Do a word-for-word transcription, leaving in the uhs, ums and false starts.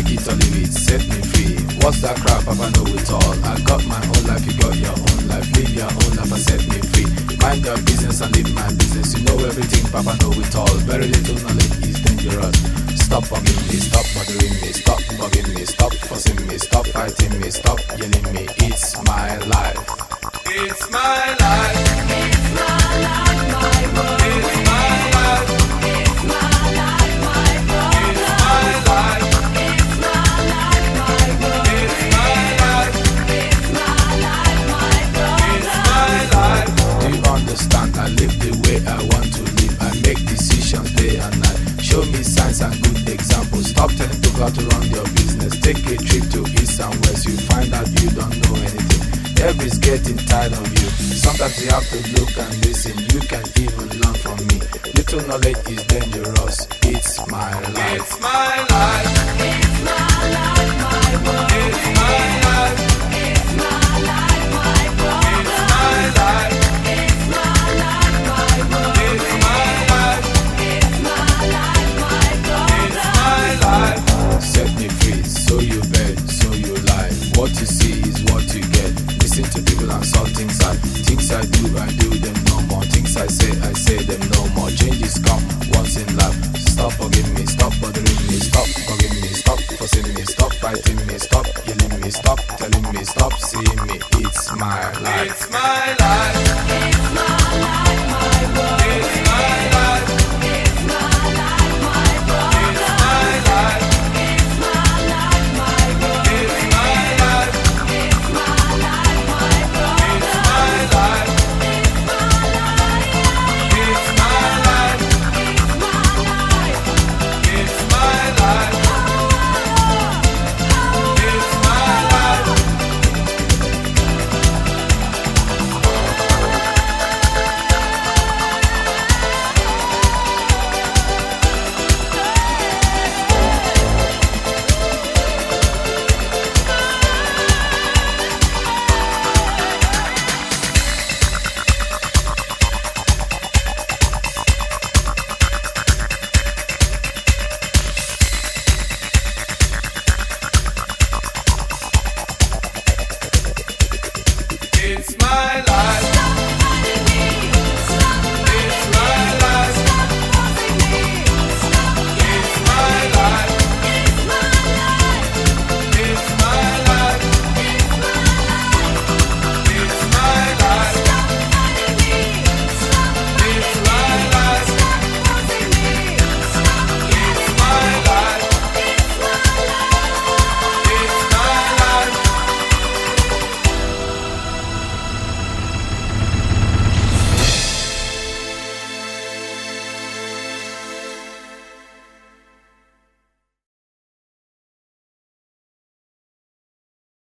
take it or leave it, set me free. What's that crap, Papa know it all. I got my own life, you got your own life. Live your own life and set me free. Mind your business and live my business. You know everything, Papa know it all. Very little knowledge is dangerous. Stop bugging me, stop bothering me, stop bugging me, stop fussing me, stop fighting me, stop yelling me. It's my life. It's my life. It's my life, my world. It's my life. It's my life, my problem. It's my life. It's my life, my world. It's my life. It's my life, my problem. It's my life. Do you understand? I live the way I want to live. I make decisions day and night. Show me signs and good examples. Stop telling people how to run your business. Take a trip to east and west. You find out you don't know anything. Everybody's getting tired of you. Sometimes you have to look and listen. You can even learn from me. Little knowledge is dangerous. It's my life. It's my life. It's my life, my world. It's my life. It's my life, my problem. It's my life. It's my life, my world. It's my life. It's my life, my problem. It's my life. Set me free, so you bet, so you lie. What you see is what you get. Listen to people and saw things I Things I do, I do them no more. Things I say, I say them no more. Changes come once in life. Stop bugging me, stop bothering me, stop bugging me, stop fussing me, stop fighting me, stop yelling me, stop telling me, stop seeing me. It's my life. It's my life.